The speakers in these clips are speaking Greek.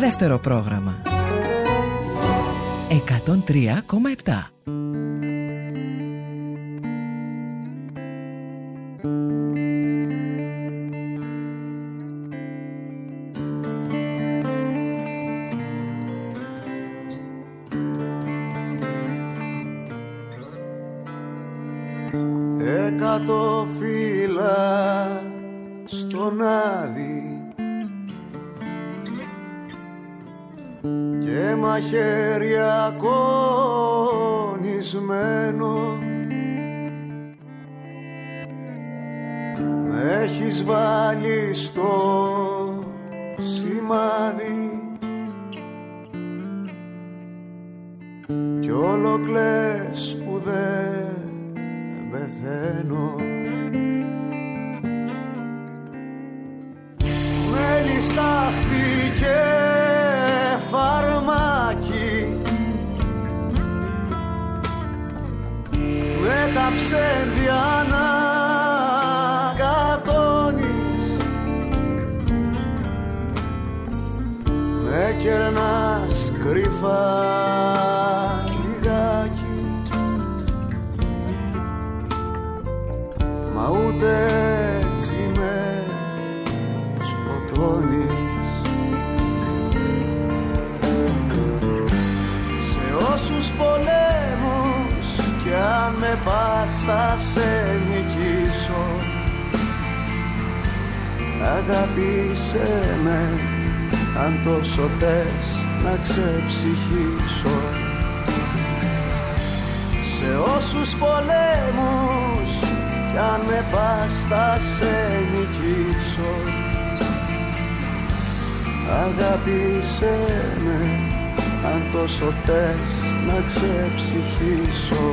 δεύτερο πρόγραμμα 103,7. Εκατό φύλλα στον άδει και μαχαίρια κονισμένο, με έχεις βάλει στο σημάδι κι όλο κλαις που δεν πεθαίνω. Μέλι, στάχτη και φαρμάκι, με τα ψέντια να κατώνεις, με κερνάς κρυφά λιγάκι, μα ούτε έτσι με σκοτώνεις. Σε όσους πολέμους κι αν με πας θα σε νικήσω, αγάπησέ με αν τόσο θες να ξεψυχήσω. Σε όσους πολέμους κι αν με πας θα σε νικήσω, αγάπησέ με αν τόσο θες να ξεψυχήσω.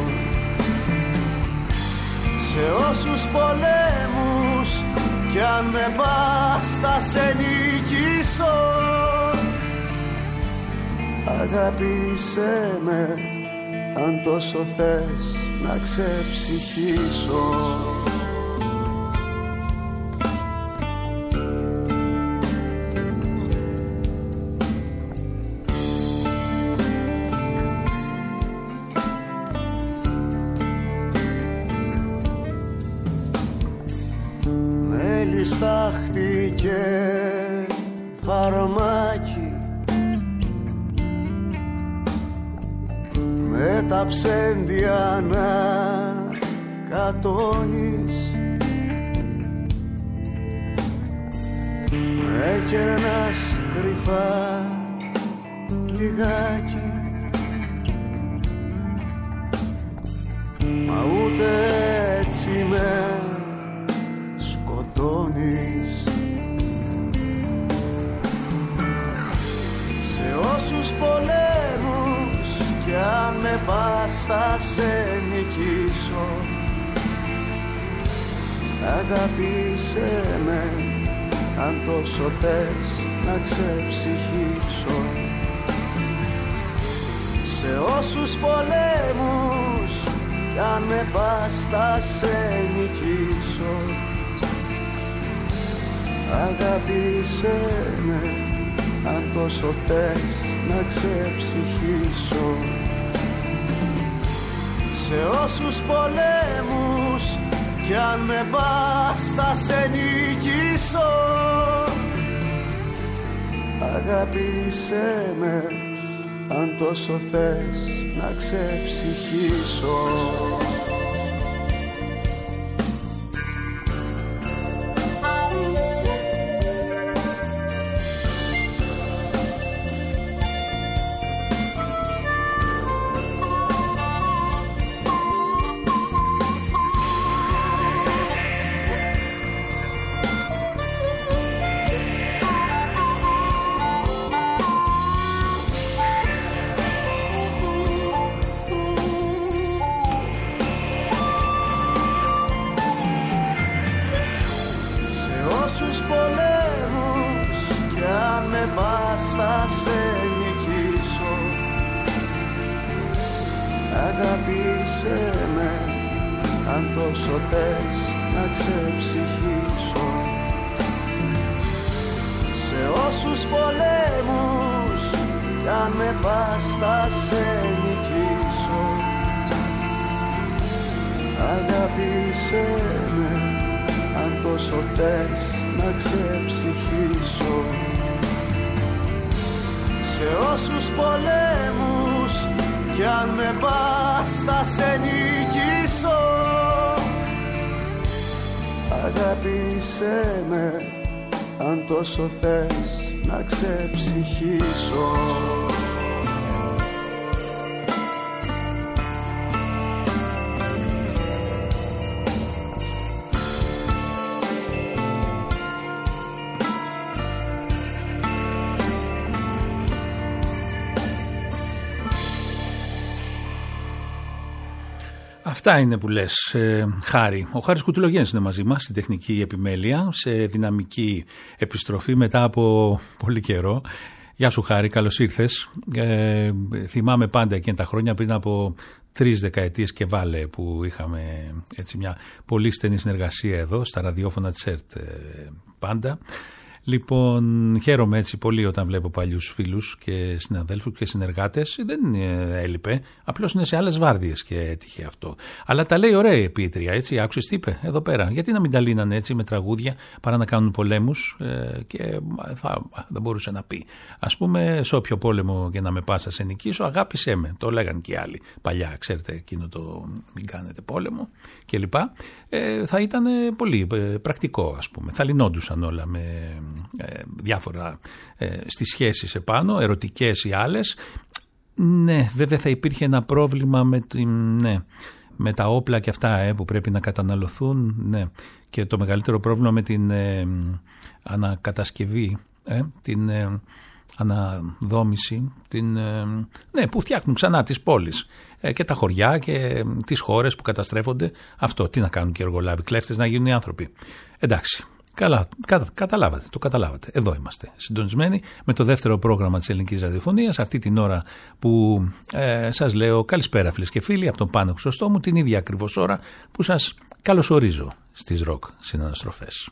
Σε όσους πολέμους κι αν με πας θα σε νικήσω, αγάπησέ με αν τόσο θες να ξεψυχήσω. Μέλι, στάχτη και φαρμάκι, με τα ψέντια να κατώνεις, με κερνάς κρυφά λιγάκι, μα ούτε έτσι με σκοτώνεις. Σε όσους πολέμους κι αν με πας θα σε νικήσω, αγάπησέ με αν τόσο θες να ξεψυχήσω. Σε όσους πολέμους κι αν με πας θα σε νικήσω, αγάπησέ με αν τόσο θες να ξεψυχήσω. Σε όσους πολέμους κι αν με πας θα σε νικήσω, αγάπησέ με αν τόσο θες να ξεψυχήσω. Αγάπησέ με αν τόσο θες να ξεψυχήσω. Σε όσους πολέμους αν με πας θα σε νικήσω. Αγάπησέ με αν τόσο θες να ξεψυχήσω. Σε όσους πολέμους κι αν με πας θα σε νικήσω. Αγάπησέ με αν τόσο θες να ξεψυχήσω. Αυτά είναι που λες, Χάρη. Ο Χάρης Κουτουλογέννης είναι μαζί μας στην τεχνική επιμέλεια, σε δυναμική επιστροφή μετά από πολύ καιρό. Γεια σου Χάρη, καλώς ήρθες. Θυμάμαι πάντα εκείνα τα χρόνια πριν από 3 δεκαετίες και βάλε που είχαμε έτσι μια πολύ στενή συνεργασία εδώ στα ραδιόφωνα της ΕΡΤ πάντα. Λοιπόν, χαίρομαι έτσι πολύ όταν βλέπω παλιούς φίλους και συναδέλφους και συνεργάτες. Δεν έλειπε, απλώς είναι σε άλλες βάρδιες και έτυχε αυτό. Αλλά τα λέει ωραία η επίτρια, έτσι. Άκουσες τι είπε εδώ πέρα. Γιατί να μην τα λύνανε έτσι με τραγούδια παρά να κάνουν πολέμους, και δεν μπορούσε να πει. Ας πούμε, σε όποιο πόλεμο και να με πας σε νικήσω, αγάπησέ με. Το λέγαν και οι άλλοι παλιά, ξέρετε, εκείνο το μην κάνετε πόλεμο κλπ. Θα ήταν πολύ πρακτικό, ας πούμε. Θα λυνόντουσαν όλα με διάφορα στις σχέσεις επάνω, ερωτικές ή άλλες. Ναι, βέβαια θα υπήρχε ένα πρόβλημα με τα όπλα και αυτά που πρέπει να καταναλωθούν. Ναι. Και το μεγαλύτερο πρόβλημα με την ανακατασκευή, την αναδόμηση, που φτιάχνουν ξανά τις πόλεις και τα χωριά και τις χώρες που καταστρέφονται. Αυτό τι να κάνουν και οι εργολάβοι, κλέφτες να γίνουν οι άνθρωποι. Εντάξει. Καλά, το καταλάβατε. Εδώ είμαστε συντονισμένοι με το δεύτερο πρόγραμμα της Ελληνικής Ραδιοφωνίας, αυτή την ώρα που σας λέω καλησπέρα φίλες και φίλοι από τον Πάνο Χρυσοστόμου, την ίδια ακριβώς ώρα που σας καλωσορίζω στις ροκ συναναστροφές.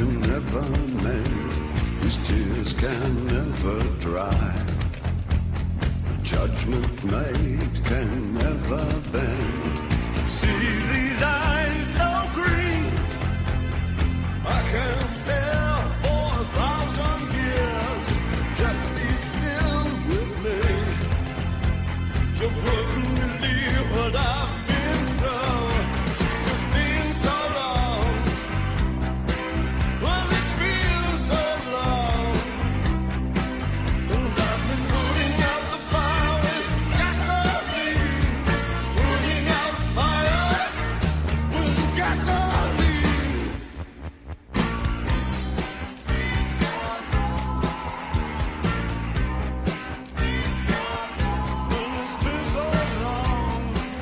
can never mend, his tears can never dry. Judgment made can never bend. See these eyes so green, I can stare for 1,000 years. Just be still with me. You wouldn't believe what I've been through. It's been so long. Well, it's been so long. And I've been putting out the fire with gasoline. Putting out fire with gasoline. Well, it's been so long.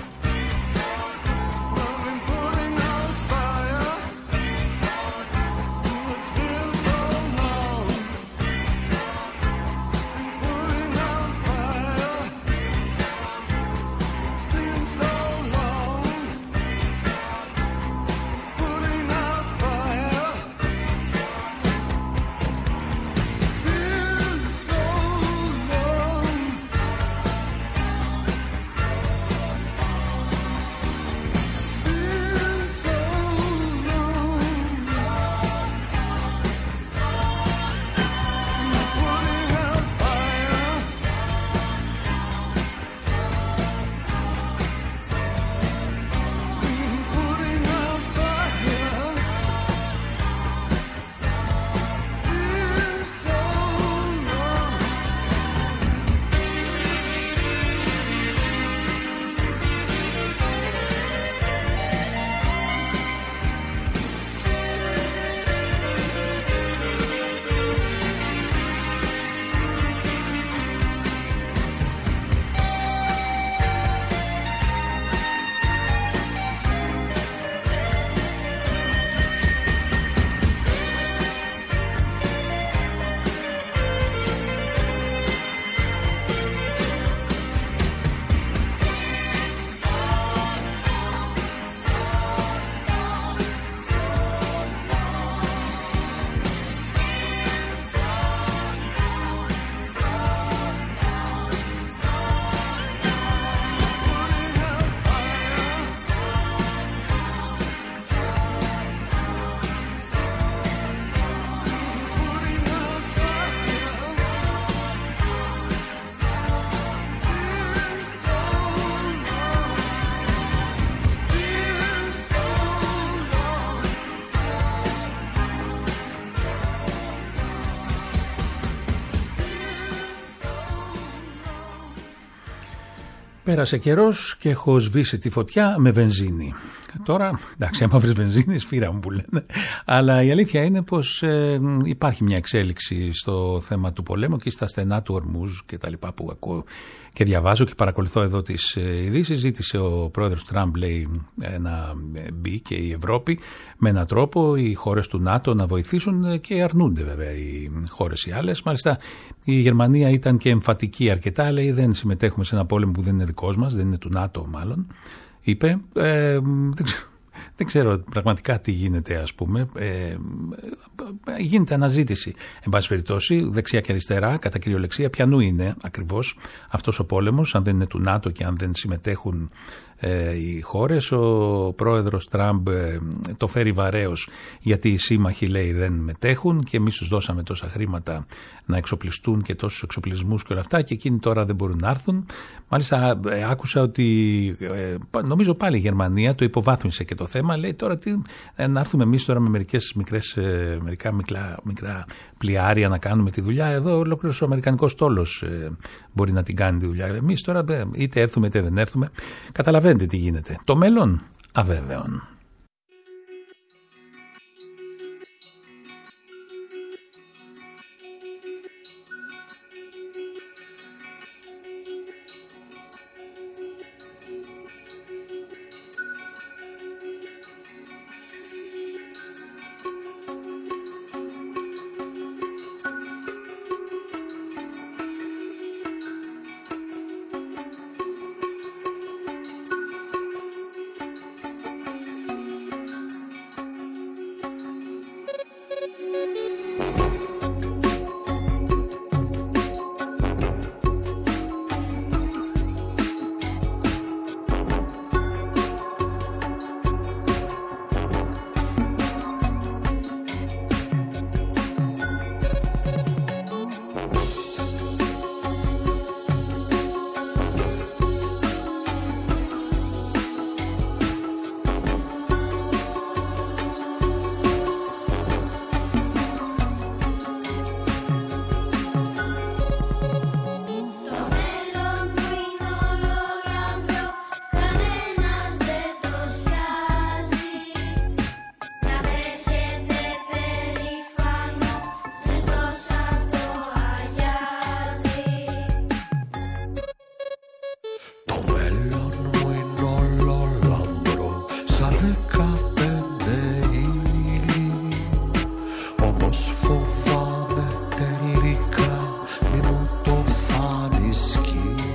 I've been putting out fire. It's been so long. Putting out fire. It's been so long. Putting out fire. Been so long. Been so long. Putting out fire. Putting out fire. Been so long. Πέρασε καιρός και έχω σβήσει τη φωτιά με βενζίνη. Τώρα, εντάξει, άμα βρεις βενζίνη, σφύρα μου που λένε. Αλλά η αλήθεια είναι πως υπάρχει μια εξέλιξη στο θέμα του πολέμου και στα στενά του Ορμούζ και τα λοιπά που ακούω και διαβάζω και παρακολουθώ εδώ τις ειδήσεις. Ζήτησε ο πρόεδρος Τραμπ, λέει, να μπει και η Ευρώπη με έναν τρόπο, οι χώρες του ΝΑΤΟ να βοηθήσουν, και αρνούνται βέβαια οι χώρες οι άλλες. Μάλιστα η Γερμανία ήταν και εμφατική αρκετά, λέει, δεν συμμετέχουμε σε ένα πόλεμο που δεν είναι δικός μας, δεν είναι του ΝΑΤΟ μάλλον, είπε. Δεν ξέρω πραγματικά τι γίνεται, ας πούμε. Γίνεται αναζήτηση, εν πάση περιπτώσει, δεξιά και αριστερά, κατά κυριολεξία, ποιανού είναι ακριβώς αυτός ο πόλεμος, αν δεν είναι του ΝΑΤΟ και αν δεν συμμετέχουν οι χώρες. Ο πρόεδρος Τραμπ το φέρει βαρέως, γιατί οι σύμμαχοι, λέει, δεν μετέχουν και εμείς τους δώσαμε τόσα χρήματα να εξοπλιστούν και τόσους εξοπλισμούς και όλα αυτά, και εκείνοι τώρα δεν μπορούν να έρθουν. Μάλιστα άκουσα ότι νομίζω πάλι η Γερμανία το υποβάθμισε και το θέμα, λέει, τώρα τι, να έρθουμε εμείς τώρα με μερικά μικρά πλοιάρια να κάνουμε τη δουλειά. Εδώ ολόκληρος ο αμερικανικός στόλος μπορεί να την κάνει τη δουλειά. Εμείς τώρα είτε έρθουμε είτε δεν έρθουμε. Καταλαβαίνετε τι γίνεται. Το μέλλον αβέβαιον. πως φοβάμαι τελικά μη μου το φάνει σκύλι.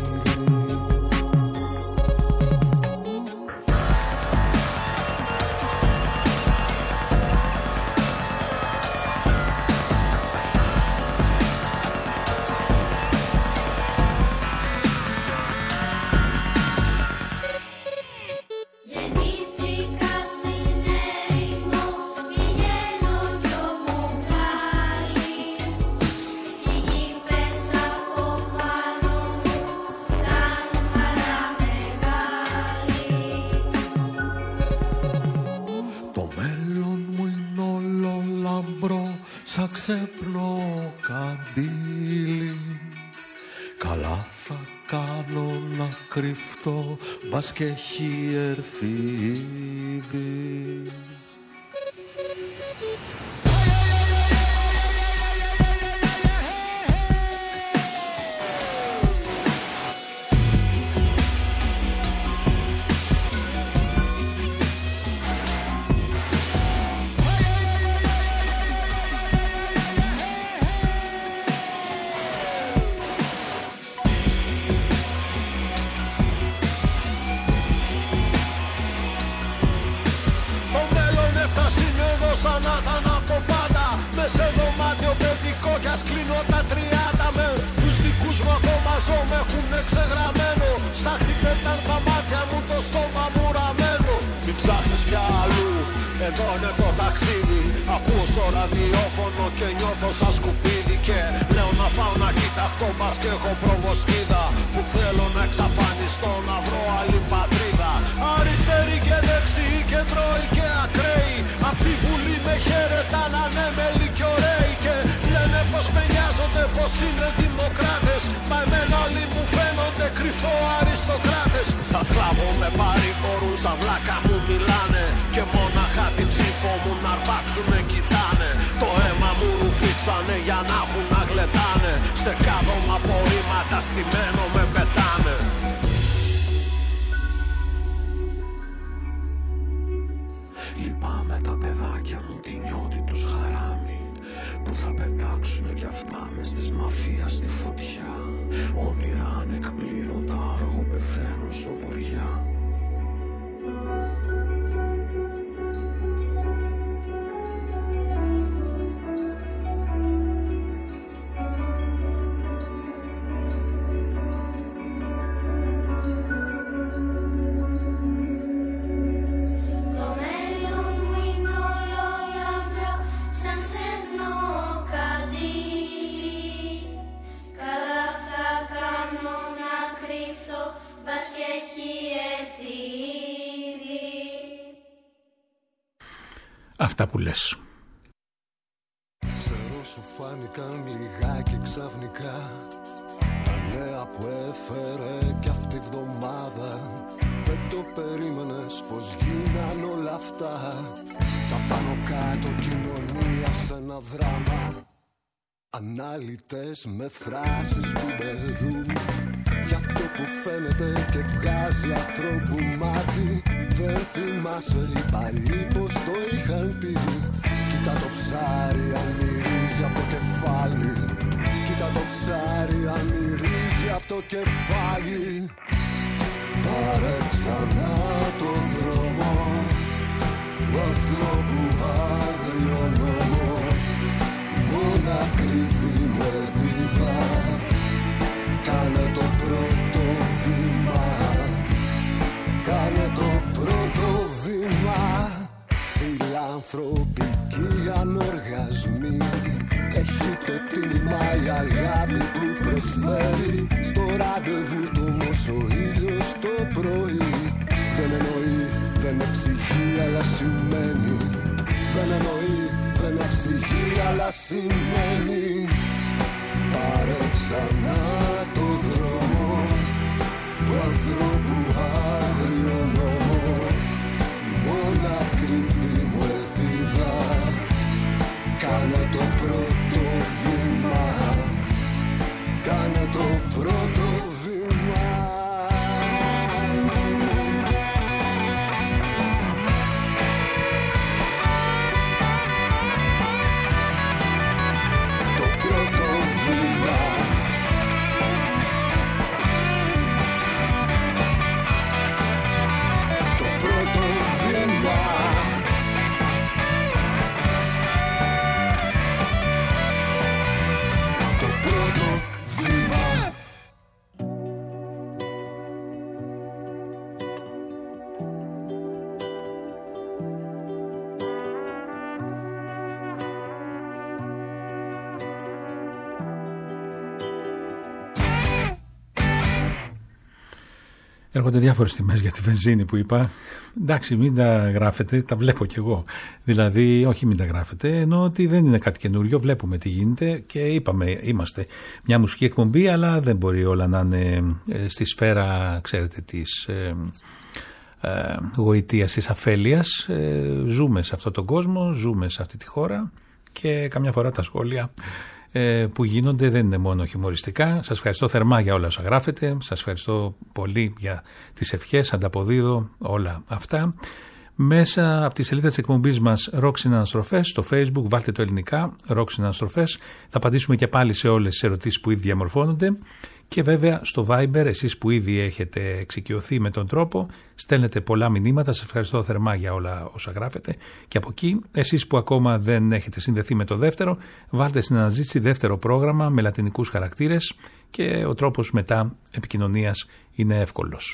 Ξέπνο καντήλι. Καλά θα κάνω να κρυφτώ, μπας και έχει έρθει ήδη. Εδώ είναι το ταξίδι. Ακούω στο ραδιόφωνο και νιώθω σαν σκουπίδι. Και λέω να πάω να κοιταχτώ, μπας και έχω προβοσκίδα. Που θέλω να εξαφανιστώ, να βρω άλλη πατρίδα. Αριστεροί και δεξιοί, κεντρώοι και ακραίοι. Απ' τη Βουλή με χαιρετάν ανέμελοι κι ωραίοι. Και λένε πως με νοιάζονται, πως είναι δημοκράτες. Μα εμένα όλοι μου φαίνονται κρυφό αριστοκράτες. Σας κλάβω με παρηγορούς, σαν βλάκα μου μιλάνε. Και μόναχα την ψήφο μου να αρπάξουνε κοιτάνε. Το αίμα μου ρουφήξανε για να έχουν να γλεντάνε. Σε κάδωμα απορρίμματα στημένο με πετάνε. Λυπάμαι τα παιδάκια μου, τη νιώτη τους χαράμι. Που θα πετάξουνε κι αυτά μες της μαφίας στη φωτιά. Όνειρα ανεκπλήρωτα αργό πεθαίνουν στο βοριά. Αυτά που λες. Ξέρω σου φάνηκαν λιγάκι ξαφνικά τα νέα που έφερε κι αυτή η βδομάδα. Δεν το περίμενες πως γίναν όλα αυτά. Τα πάνω κάτω κοινωνία σε ένα δράμα. Ανάλυτες με φράσεις που μπερδούν. Γι' αυτό που φαίνεται και βγάζει ανθρώπου μάτι. Δεν θυμάσαι οι παλιοί πως το είχαν πει. Κοίτα το ψάρι αν μυρίζει από το κεφάλι. Κοίτα το ψάρι αν μυρίζει από το κεφάλι. Πάρε ξανά το δρόμο του ανθρώπου άγριο νόμο. Μόνα κρύβει μου ελπίδα. Κάνε το πρώτο βήμα. Κάνε το πρώτο βήμα. Φιλανθρωπικοί ανοργασμοί. Έχει το τίμημα η αγάπη που προσφέρει. Στο ραντεβού του όμως ο ήλιος το πρωί. Δεν εννοεί, δεν εξηγεί αλλά σημαίνει. Δεν εννοεί, δεν εξηγεί αλλά σημαίνει. Πάρε ξανά το δρόμο του ανθρώπου άγριο νόμο. Μόνα κρυφή μου ελπίδα. Κάνε το πρώτο βήμα. Κάνε το πρώτο βήμα. Έρχονται διάφορες τιμές για τη βενζίνη που είπα. Εντάξει, μην τα γράφετε, τα βλέπω κι εγώ. Δηλαδή, όχι μην τα γράφετε, ενώ ότι δεν είναι κάτι καινούριο, βλέπουμε τι γίνεται και είπαμε, είμαστε μια μουσική εκπομπή, αλλά δεν μπορεί όλα να είναι στη σφαίρα, ξέρετε, της γοητείας, της αφέλειας. Ζούμε σε αυτόν τον κόσμο, ζούμε σε αυτή τη χώρα και καμιά φορά τα σχόλια που γίνονται δεν είναι μόνο χιουμοριστικά. Σας ευχαριστώ θερμά για όλα όσα γράφετε. Σας ευχαριστώ πολύ για τις ευχές. Ανταποδίδω όλα αυτά. Μέσα από τη σελίδα της εκπομπής μας Rock Συναναστροφές στο Facebook, βάλτε το ελληνικά Rock Συναναστροφές. Θα απαντήσουμε και πάλι σε όλες τις ερωτήσεις που ήδη διαμορφώνονται. Και βέβαια στο Viber, εσείς που ήδη έχετε εξοικειωθεί με τον τρόπο, στέλνετε πολλά μηνύματα. Σας ευχαριστώ θερμά για όλα όσα γράφετε. Και από εκεί, εσείς που ακόμα δεν έχετε συνδεθεί με το δεύτερο, βάλτε στην αναζήτηση δεύτερο πρόγραμμα με λατινικούς χαρακτήρες και ο τρόπος μετά επικοινωνίας είναι εύκολος.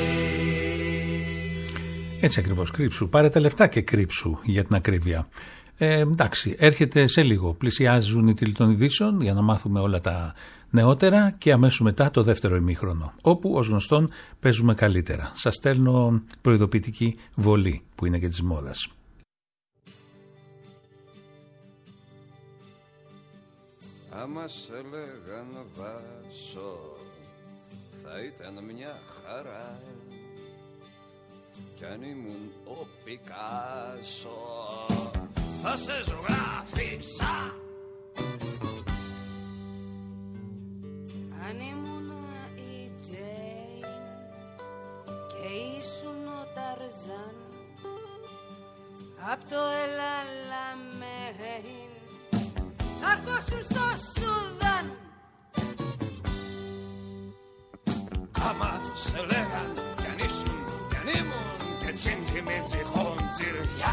Έτσι ακριβώς, κρύψου. Πάρε τα λεφτά και κρύψου, για την ακρίβεια. Εντάξει, έρχεται σε λίγο. Πλησιάζουν οι τίτλοι των ειδήσεων για να μάθουμε όλα τα νεότερα και αμέσως μετά το δεύτερο ημίχρονο, όπου ως γνωστόν παίζουμε καλύτερα. Σας στέλνω προειδοποιητική βολή που είναι και της μόδας. Άμα σε λέγαν Βάσο θα ήταν μια χαρά κι αν ήμουν ο Πικάσο θα σε ζωγράφισα. Αν ήμουν η Τζέιν και ήσουν ο Ταρζάν απ' το Ελαλαμέιν θα αρχόσουν στο Σουδάν. Άμα σε λέγαν κι αν ήσουν κι αν ήμουν και τσίντσι μίτσι χοντζιριά.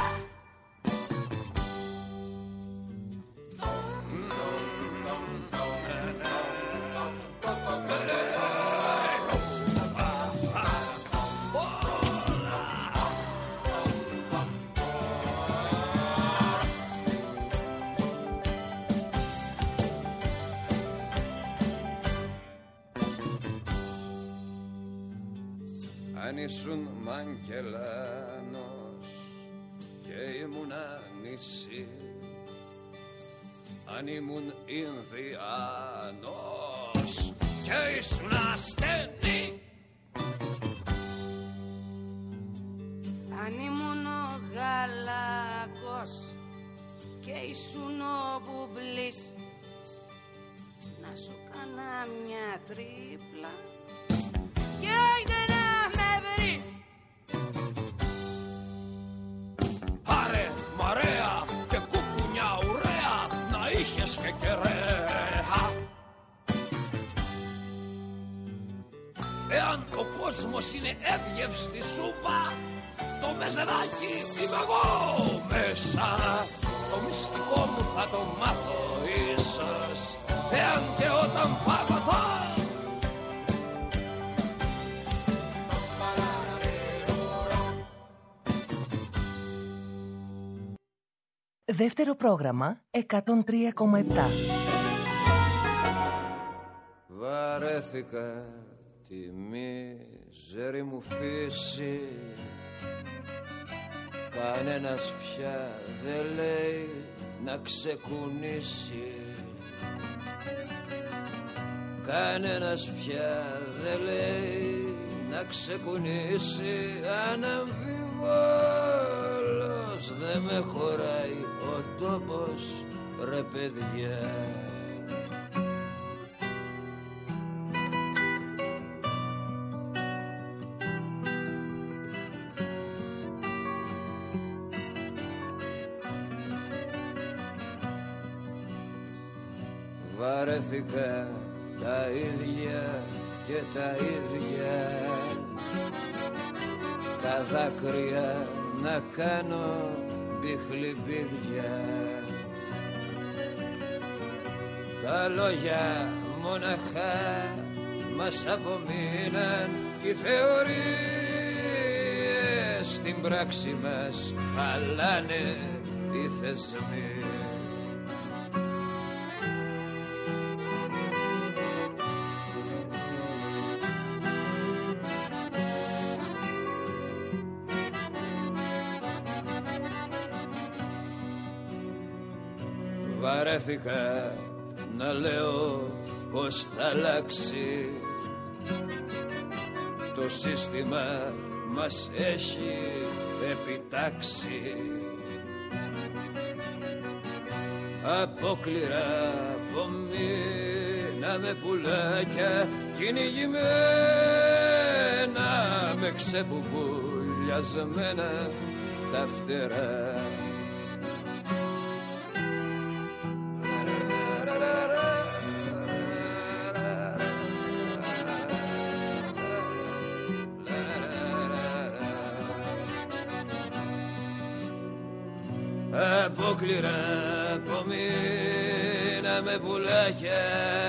Αν ήσουν Μαγκελάνος και ήμουνα νησί, αν ήμουν Ινδιάνος και ήσουν ασθενή, αν ήμουν ο Γαλάκος και ήσουν ο Μπουμπλής να σου κάνα μια τρίπλα και άιντε να με βρεις. Άρε μαρέα και κουκουνιά ουρέα να είχες και κεραία. Εάν ο κόσμος είναι εύγευστη σούπα, το μεζεδάκι είμαι εγώ μέσα. Το μυστικό μου θα το μάθω ίσως, εάν και όταν φαγωθώ. Δεύτερο πρόγραμμα 103,7. Βαρέθηκα τη μίζερη μου φύση, κανένας πια δεν λέει να ξεκουνήσει. Κανένας πια δεν λέει να ξεκουνήσει. Αναμφιβόλως δεν με χωράει ο τόπος, ρε παιδιά. Βαρέθηκα τα ίδια και τα ίδια, τα δάκρυα να κάνω μπιχλιμπίδια. Τα λόγια μοναχά μας απομείναν κι οι θεωρίες στην πράξη μας χαλάνε οι θεσμοί. Βαρέθηκα να λέω πως θα αλλάξει. Το σύστημα μας έχει επιτάξει. Απόκληρα απομείναμε πουλάκια κυνηγημένα με ξεπουπουλιασμένα τα φτερά. Απόκληρα απομείναμε πουλάκια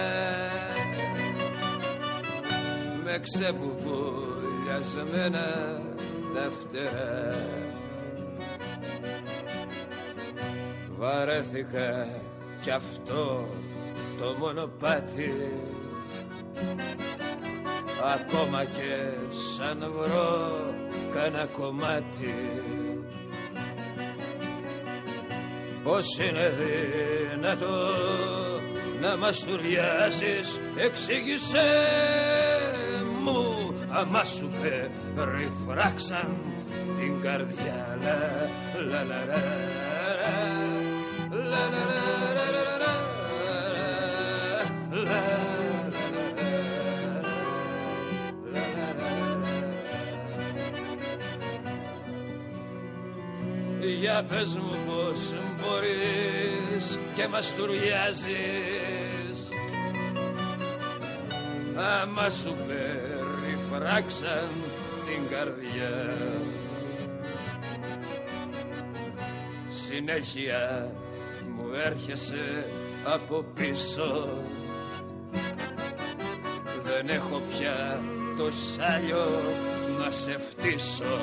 με ξεπουπουλιασμένα τα φτερά. Βαρέθηκα κι αυτό το μονοπάτι, ακόμα και σαν βρω κανένα κομμάτι. Πώς είναι δυνατό να μαστουριάζεις, εξήγησέ μου. Αμά σου περιφράξαν την καρδιά. Λα λα λα λα λα για πες μου πως μπορείς και μαστουριάζεις, άμα σου περιφράξαν την καρδιά. Συνέχεια μου έρχεσαι από πίσω, δεν έχω πια το σάλιο να σε φτύσω.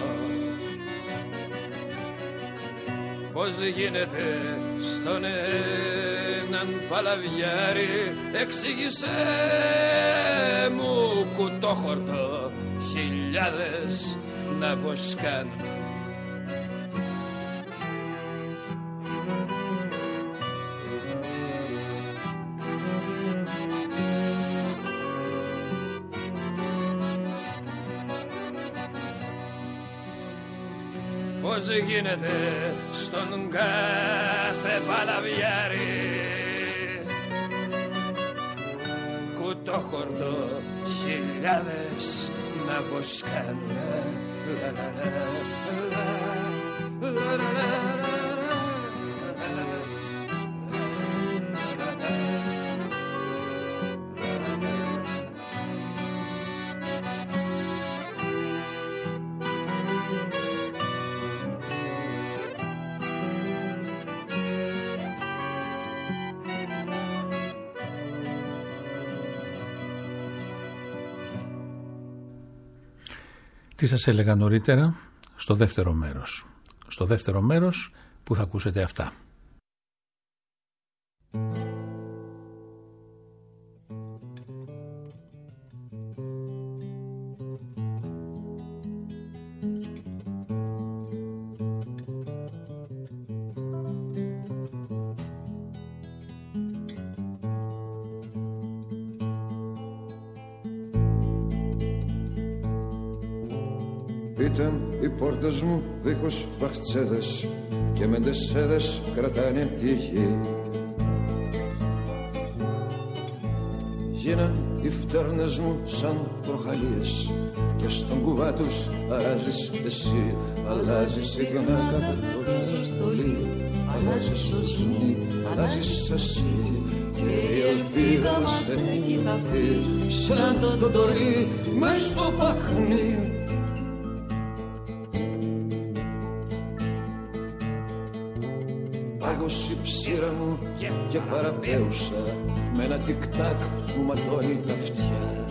Πώς γίνεται στον έναν παλαβιάρι, εξήγησέ μου, κουτόχορτο, χιλιάδες να βοσκάν. Πώς γίνεται στον κάθε παλαβιάρι, κουτόχορτο, χιλιάδες να βοσκάν. Τι σας έλεγα νωρίτερα στο δεύτερο μέρος. Στο δεύτερο μέρος που θα ακούσετε αυτά. Ήταν οι πόρτες μου δίχως βαχτσέδες και μεντεσέδες κρατάνε τη γη. Γίναν οι φτέρνες μου σαν προχαλίες και στον κουβά τους αλλάζεις εσύ. Αλλάζεις συχνά κάθε τόσο στολή, αλλάζεις ως μη, αλλάζεις εσύ. Και η ελπίδα μας δεν έχει χαθεί σαν το τωρί μες στο παχνί. Πάγωσε η ψήρα μου και παραπέουσα, με ένα τικ-τακ μου ματώνει τα αυτιά.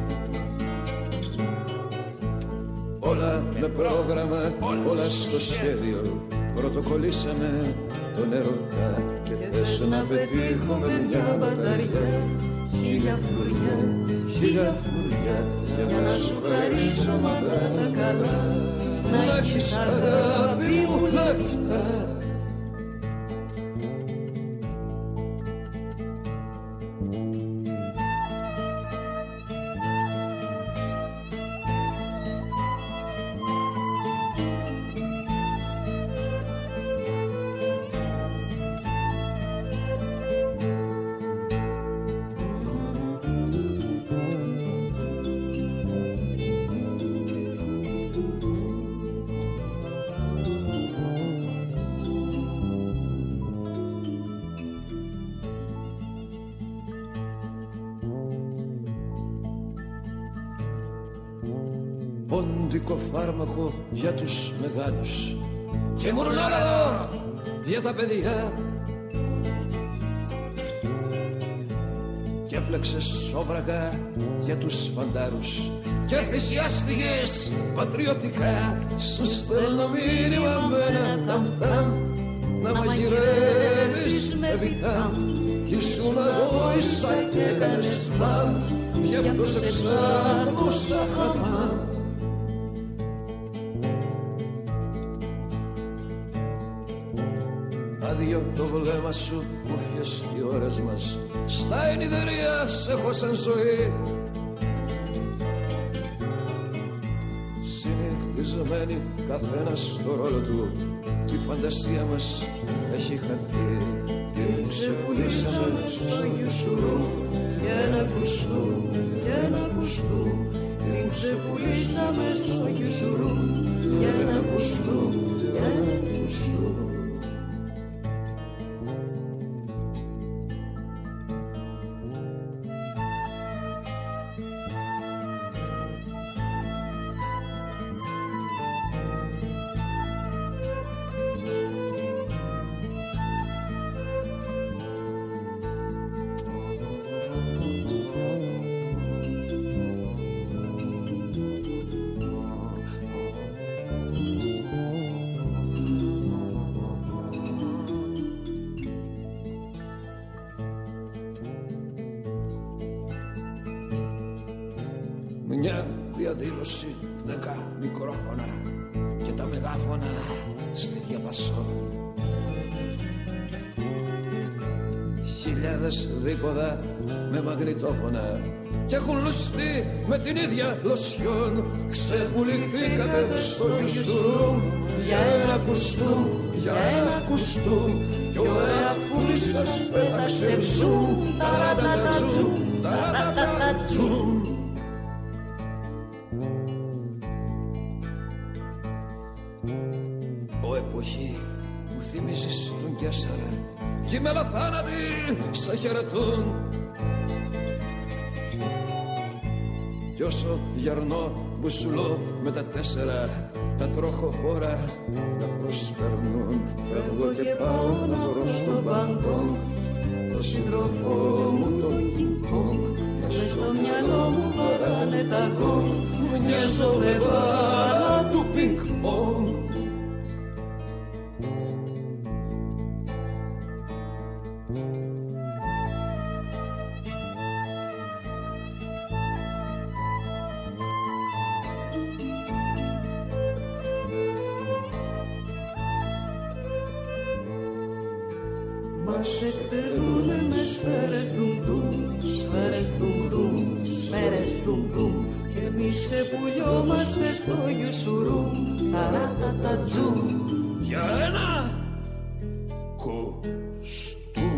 Όλα με πρόγραμμα, όλα στο σχέδιο, πρωτοκολλήσαμε τον ερωτά και θες να πετύχουμε μια μπαταριά. Χίλια φλουριά, χίλια φλουριά, για να σου χαρίσω μαγάνα καλά, να έχεις αγάπη μου λεφτά. Πόντικο φάρμακο για τους μεγάλους και μουρλάρα για τα παιδιά. Και έπλεξες σόβρακα για τους φαντάρους και θυσιάστηκες πατριωτικά. Σου στέλνω μήνυμα με ένα ταμ-ταμ να μαγειρεύεις με βιτάμ κι ήσουν αγόησα και έκανες μπαμ γι' αυτό σε ψάχνω στα χαμάμ. Άδειο το βλέμμα σου που φιες οι ώρες μας στα ενιδερία σ' έχω σαν ζωή. Συνηθισμένοι καθένας στο ρόλο του κι η φαντασία μας έχει χαθεί και ξεπουλήσαμε στο γιουσουρού για ένα κουστού, για ένα κουστού. Την ξεπουλήσαμε στο γιουσουρού για ένα κουστού, για ένα κουστού. Μια διαδήλωση, 10 μικρόφωνα και τα μεγάφωνα στη διαπασό. Χιλιάδες δίποδα με μαγνητόφωνα κι έχουν λουστεί με την ίδια λοσιόν. Ξεπουληθήκατε στο γιουσουρούμ για ένα κουστούμ, για ένα κουστούμ κι ο εραφούλης σας πέταξε ζουμ, ταρατατατζουμ, ταρατατατζουμ. Ο εποχή μου θυμίζεις τον Κέσσαρα κι οι μελαθάνατοι σε χαιρετούν. Κι όσο γερνώ μπουσουλώ με τα 4 τα τροχοφόρα να προσπερνούν. Φεύγω και πάω να βρω στο Μπαγκόγκ το σύντροφό μου τον King Kong. Μες στο μυαλό μου βαράνε τα γκόγκ, μοιάζω με μπάλα του πινκ πονγκ. Μας εκτελούνε με σφαίρες ντουμ-ντουμ, σφαίρες ντουμ-ντουμ, σφαίρες ντουμ-ντουμ κι εμείς ξεπουλιόμαστε στο γιουσουρούμ, ταρατατατζουμ για ένα κοστούμ.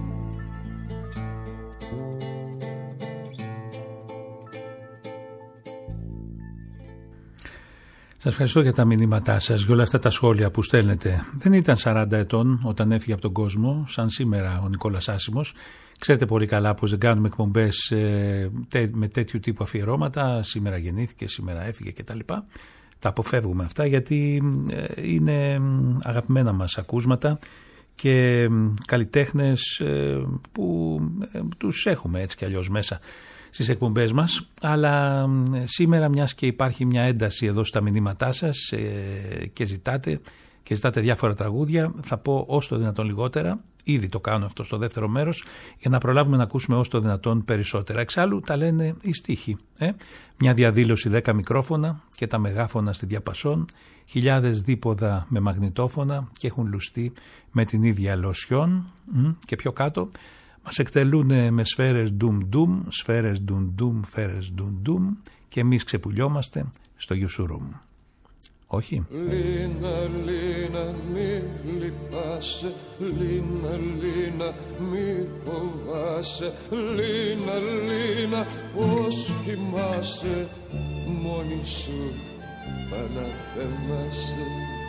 Σας ευχαριστώ για τα μηνύματά σας, για όλα αυτά τα σχόλια που στέλνετε. Δεν ήταν 40 ετών όταν έφυγε από τον κόσμο, σαν σήμερα ο Νικόλας Άσημος. Ξέρετε πολύ καλά πως δεν κάνουμε εκπομπές με τέτοιου τύπου αφιερώματα. Σήμερα γεννήθηκε, σήμερα έφυγε κτλ. Τα αποφεύγουμε αυτά γιατί είναι αγαπημένα μας ακούσματα και καλλιτέχνες που τους έχουμε έτσι κι αλλιώς μέσα στις εκπομπές μας, αλλά σήμερα μιας και υπάρχει μια ένταση εδώ στα μηνύματά σας και ζητάτε διάφορα τραγούδια, θα πω όσο το δυνατόν λιγότερα, ήδη το κάνω αυτό στο δεύτερο μέρος, για να προλάβουμε να ακούσουμε όσο το δυνατόν περισσότερα. Εξάλλου τα λένε οι στίχοι. Μια διαδήλωση 10 μικρόφωνα και τα μεγάφωνα στη διαπασόν, χιλιάδες δίποδα με μαγνητόφωνα και έχουν λουστεί με την ίδια λοσιόν και πιο κάτω. Μας εκτελούν με σφαίρες ντουμ-ντουμ, σφαίρες ντουμ-ντουμ, σφαίρες ντουμ-ντουμ και εμείς ξεπουλιόμαστε στο γιουσουρούμ. Όχι. Λίνα, Λίνα, μη λυπάσαι, Λίνα, Λίνα, μη φοβάσαι, Λίνα, Λίνα, πώς κοιμάσαι, μόνη σου αναθεμάσαι.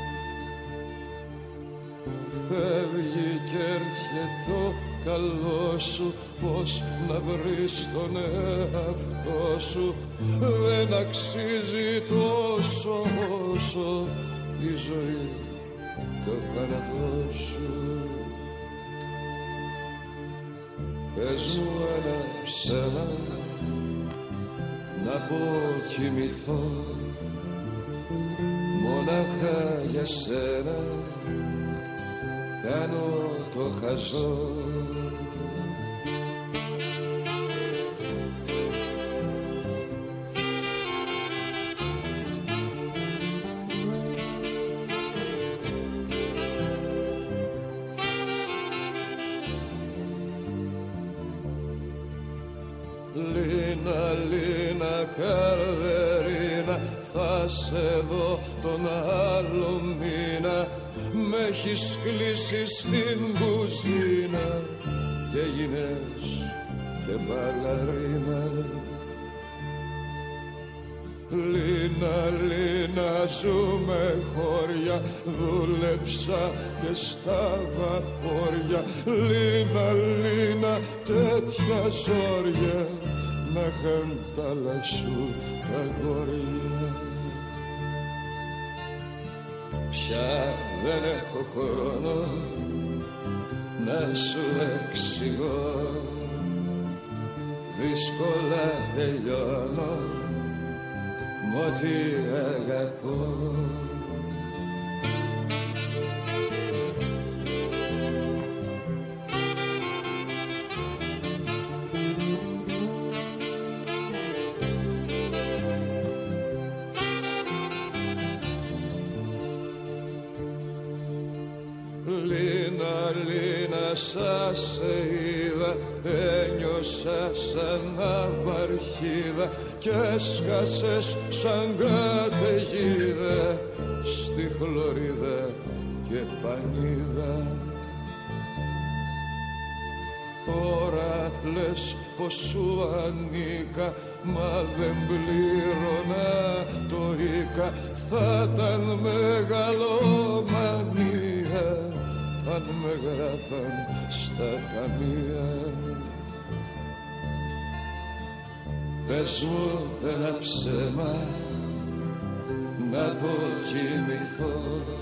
Φεύγει κι έρχεται το καλό σου, πώς να βρεις τον εαυτό σου. Δεν αξίζει τόσο όσο η ζωή το θάνατό σου. Πες μου ένα ψέμα να αποκοιμηθώ, μονάχα για σένα. κάνω το χαζό. Λίνα, Λίνα, Καρδερίνα, θα σε δω τον άλλο μήνα. Μ' έχεις κλείσει στην κουζίνα και έγινες και μπαλαρίνα. Λίνα, Λίνα, ζούμε χώρια, δούλεψα και στα βαπόρια. Λίνα, Λίνα, τέτοια ζόρια να είχαν τα λασού τα γόρια. Πια δεν έχω χρόνο να σου εξηγώ, δύσκολα τελειώνω μ' ό,τι αγαπώ. Λίνα, Λίνα, σας είδα, ένιωσα σαν ναυαρχίδα κι έσκασες σαν καταιγίδα στη χλωρίδα και πανίδα. Τώρα λες πως σου ανήκα, μα δεν πλήρωνα το οίκα. Θα ήταν μεγαλομανία αν με γράφαν στα ταμεία. Πες μου ένα ψέμα να αποκοιμηθώ,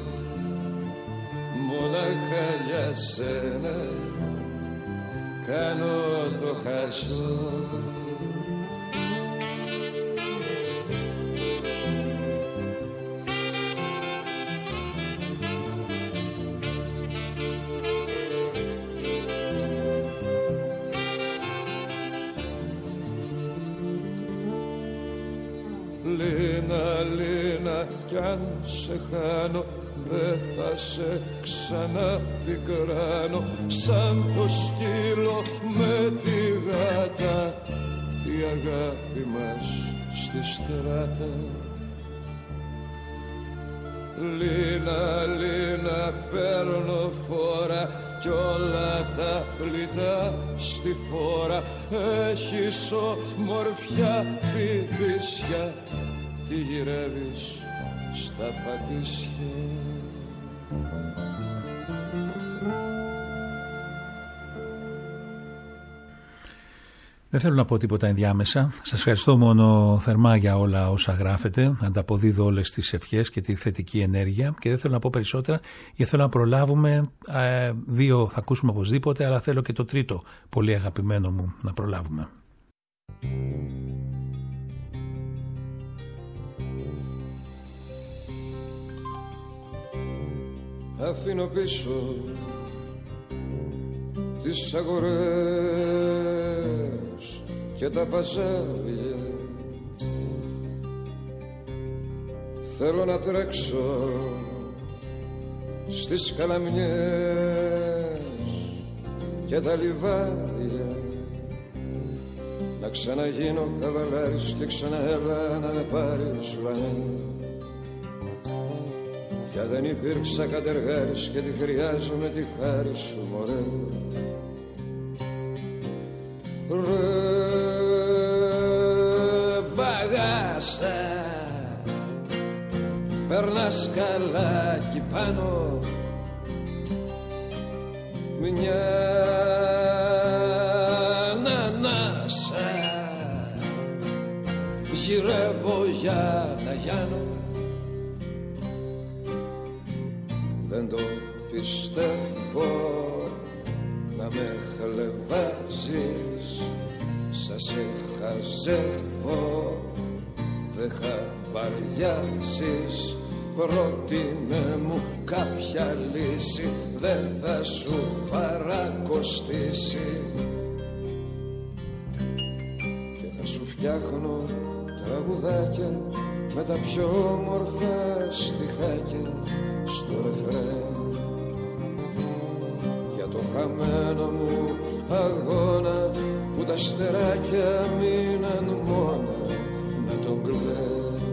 μονάχα για σένα κάνω το χαζό. Λίνα, Λίνα, κι αν σε χάνω δεν θα σε ξαναπικράνω. Σαν το σκύλο με τη γάτα, η αγάπη μας στη στράτα. Λίνα, Λίνα, παίρνω φόρα κι όλα τα πλητά στη φόρα. Έχεις ομορφιά φιδίσια, τη γυρεύεις στα πατήσια. Δεν θέλω να πω τίποτα ενδιάμεσα. Σας ευχαριστώ μόνο θερμά για όλα όσα γράφετε. Ανταποδίδω όλες τις ευχές και τη θετική ενέργεια και δεν θέλω να πω περισσότερα γιατί θέλω να προλάβουμε. Δύο θα ακούσουμε οπωσδήποτε, αλλά θέλω και το τρίτο πολύ αγαπημένο μου να προλάβουμε. Αφήνω πίσω τις αγορές και τα παζάρια. Θέλω να τρέξω στις καλαμιές και τα λιβάρια, να ξαναγίνω καβαλάρης και ξαναέλα να με πάρεις ουρανέ. Για δεν υπήρξα κατεργάρης και τη χρειάζομαι τη χάρη σου, μωρέ. Ρε μπαγάσα, περνάς καλά κι πάνω μια ανανάσα. Γυρεύω για να γιάνω, δεν το πιστεύω να με χλεβάζεις, σαν σε χαζεύω, δεν χαμπαριάζεις πρότεινε μου κάποια λύση, δεν θα σου παρακοστήσει και θα σου φτιάχνω τραγουδάκια με τα πιο όμορφα στιχάκια στο ρεφρέν για το χαμένο μου αγώνα που τα αστεράκια μείναν μόνα με τον κλαί.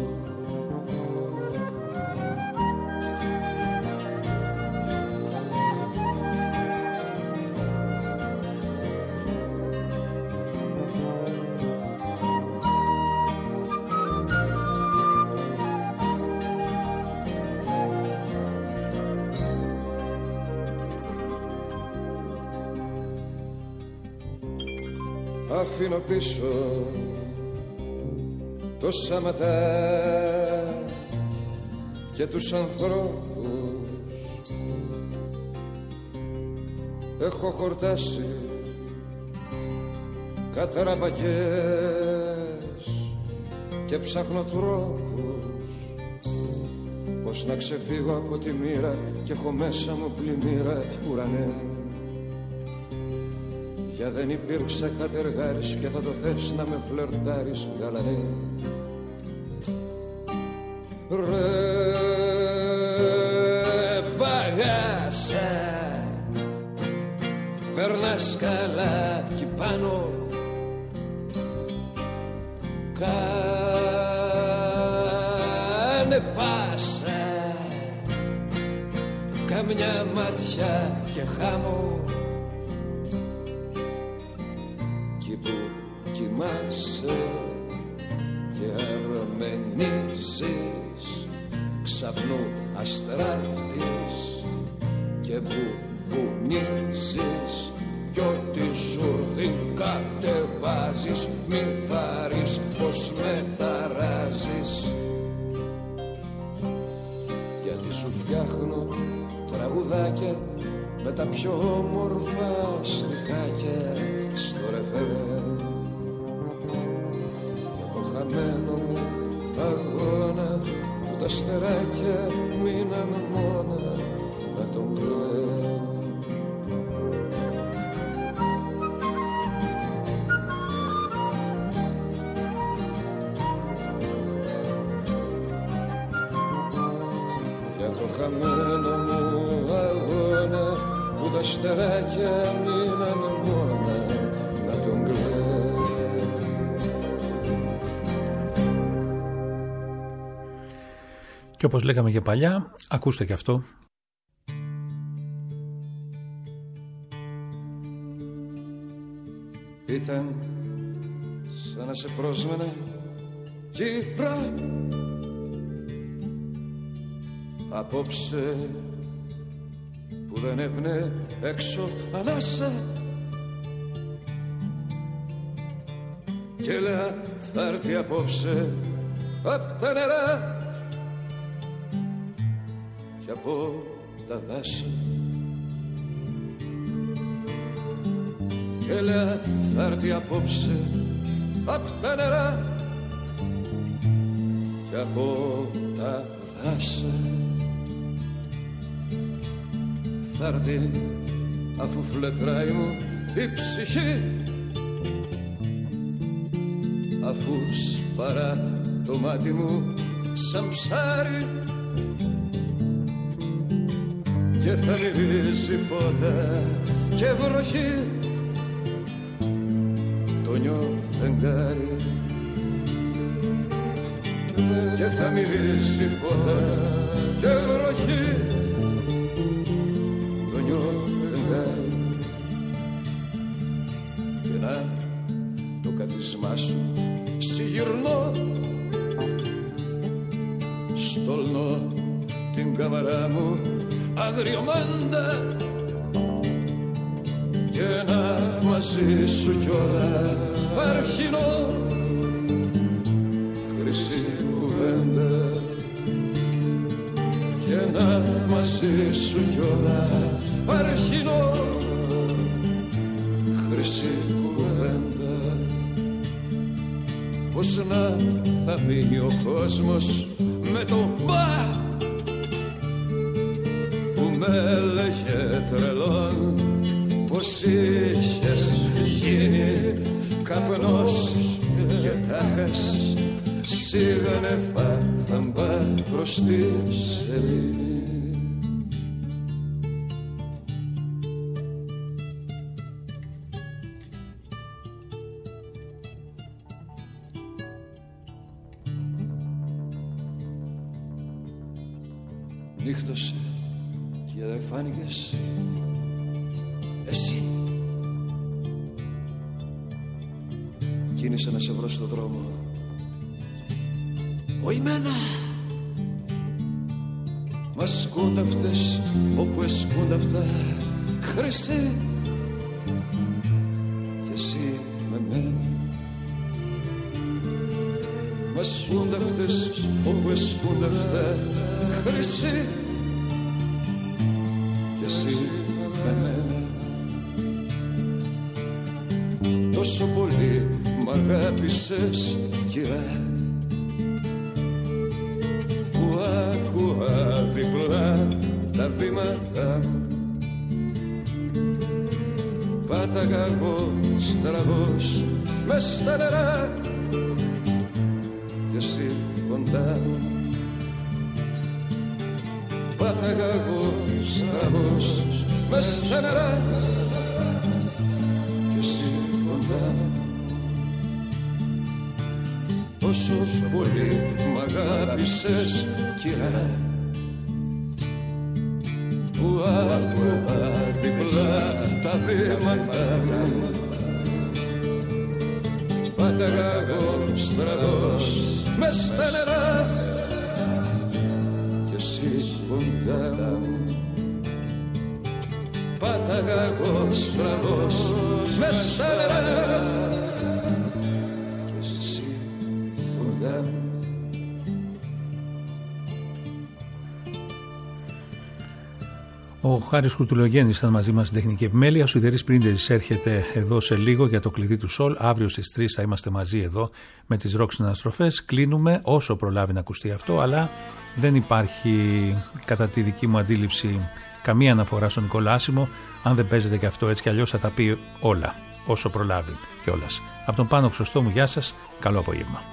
Αφήνω πίσω το σαματά και τους ανθρώπους. Έχω χορτάσει καταραμπακές και ψάχνω τρόπους πως να ξεφύγω από τη μοίρα και έχω μέσα μου πλημμύρα ουρανέ. Για δεν υπήρξα κατεργάρης και θα το θες να με φλερτάρεις γαλανέ. Ρε μπαγάσα, περνάς καλά κι πάνω, κάνε πάσα, καμιά μάτια και χάμω. Κοιμάσαι και αρμενίζεις, ξαφνού αστράφτης και μπουνίζεις κι ό,τι σουρδί κατεβάζεις μη θαρείς πως μεταράζεις. Γιατί σου φτιάχνω τραγουδάκια με τα πιο όμορφα στιχάκια στο ρεφρέν για το χαμένο μου αγώνα που τα αστεράκια μείναν μόνα με τον κλαί. Για το χαμένο μου αγώνα που τα αστεράκια μείναν μόνα με τον κλαί. Και όπως λέγαμε και παλιά, ακούστε και αυτό. Ήταν σαν να σε πρόσμενα Κύπρα απόψε που δεν έπνε έξω ανάσα και έλα θα έρθει απόψε απ' τα νερά και από τα δάση και έλα θα έρθει απόψε απ' τα νερά και από τα δάση θα έρθει αφού φλετράει μου η ψυχή αφού σπαρά το μάτι μου σαν ψάρι και θα μυρίσει φώτα και βροχή το νιώ φεγγάρι και θα μυρίσει φώτα και βροχή το νιώ φεγγάρι και να το καθισμά σου συγυρνώ στολνώ την κάμαρά μου αγριομάντα και να μαζί σου κιόλα αρχινώ χρυσή κουβέντα και να μαζί σου κιόλα αρχινώ χρυσή κουβέντα πως να θα μείνει ο κόσμος με το μπα με έλεγε τρελόν πως είχες γίνει καπνός και τάχες σίγανε φάθαμπα προς τη σελήνη. Νύχτωσε και δεν φάνηκες εσύ. Κίνησα να σε βρω στο δρόμο, οημένα. Μα σκούνταυτες όπου εσκούνταυτα χρυσή κι εσύ με μένα. Μα σκούνταυτες όπου εσκούνταυτα χρυσή κι εσύ με μένα. Τόσο πολύ μ' αγάπησες κυρά που άκουα διπλά τα βήματα μου. Πάταγα εγώ στραβός μες στα νερά κι εσύ κοντά μου. Πάταγα εγώ στραβός μες στα νερά κι εσύ κοντά μου. Τόσο πολύ μ' αγάπησες κυρά που άκουα διπλά τα βήματα μου. Πάταγα εγώ στραβός μες στα νερά κι εσύ κοντά μου. Πάταγα εγώ στραβός μες στα νερά κι εσύ κοντά μου. Ο Χάρης Κουτουλογέννης ήταν μαζί μας στην τεχνική επιμέλεια. Ο Σιδερής Πρίντεζης έρχεται εδώ σε λίγο για το κλειδί του Σολ. Αύριο στις 3 θα είμαστε μαζί εδώ με τις ροκ συναναστροφές. Κλείνουμε όσο προλάβει να ακουστεί αυτό, αλλά δεν υπάρχει κατά τη δική μου αντίληψη καμία αναφορά στον Νικόλα Άσημο. Αν δεν παίζεται και αυτό έτσι κι αλλιώς θα τα πει όλα όσο προλάβει κιόλας. Από τον Πάνο Χρωστό μου, γεια σας, καλό απόγευμα.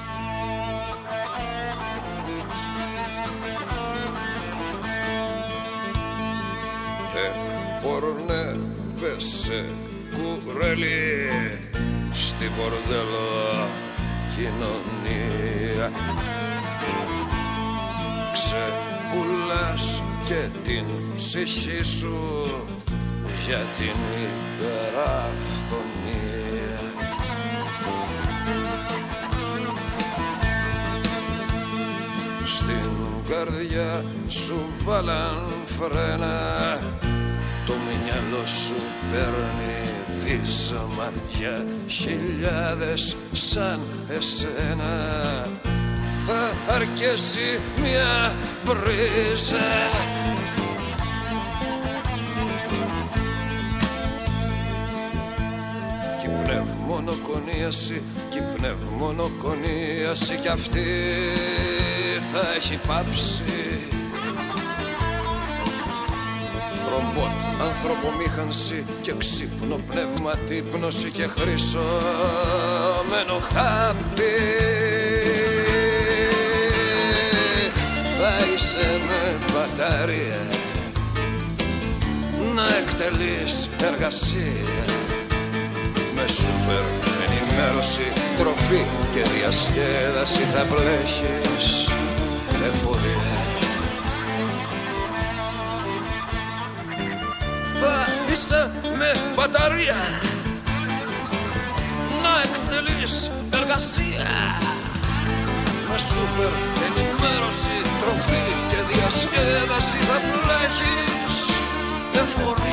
Πορνεύεσαι κουρέλι στην μπορντέλο κοινωνία. Ξεπουλάς και την ψυχή σου για την υπεραφθονία. Στην καρδιά σου βάλαν φρένα, το μυαλό σου παίρνει βίσμα για χιλιάδες σαν εσένα. Θα αρκέσει μια μπρίζα κι πνευμονοκονίαση, κι πνευμονοκονίαση κι αυτή θα έχει πάψει. Ρομπότ, ανθρωπομήχανση και ξύπνο πνεύμα, τύπνωση και χρυσόμενο χάπι. Θα είσαι με μπαταρία να εκτελείς εργασία, με σούπερ ενημέρωση, τροφή και διασκέδαση θα πλέχεις εφορία. Θα είσαι με μπαταρία να εκτελείς εργασία, με σούπερ ενημέρωση, τροφή και διασκέδαση θα πλέχεις εφορία.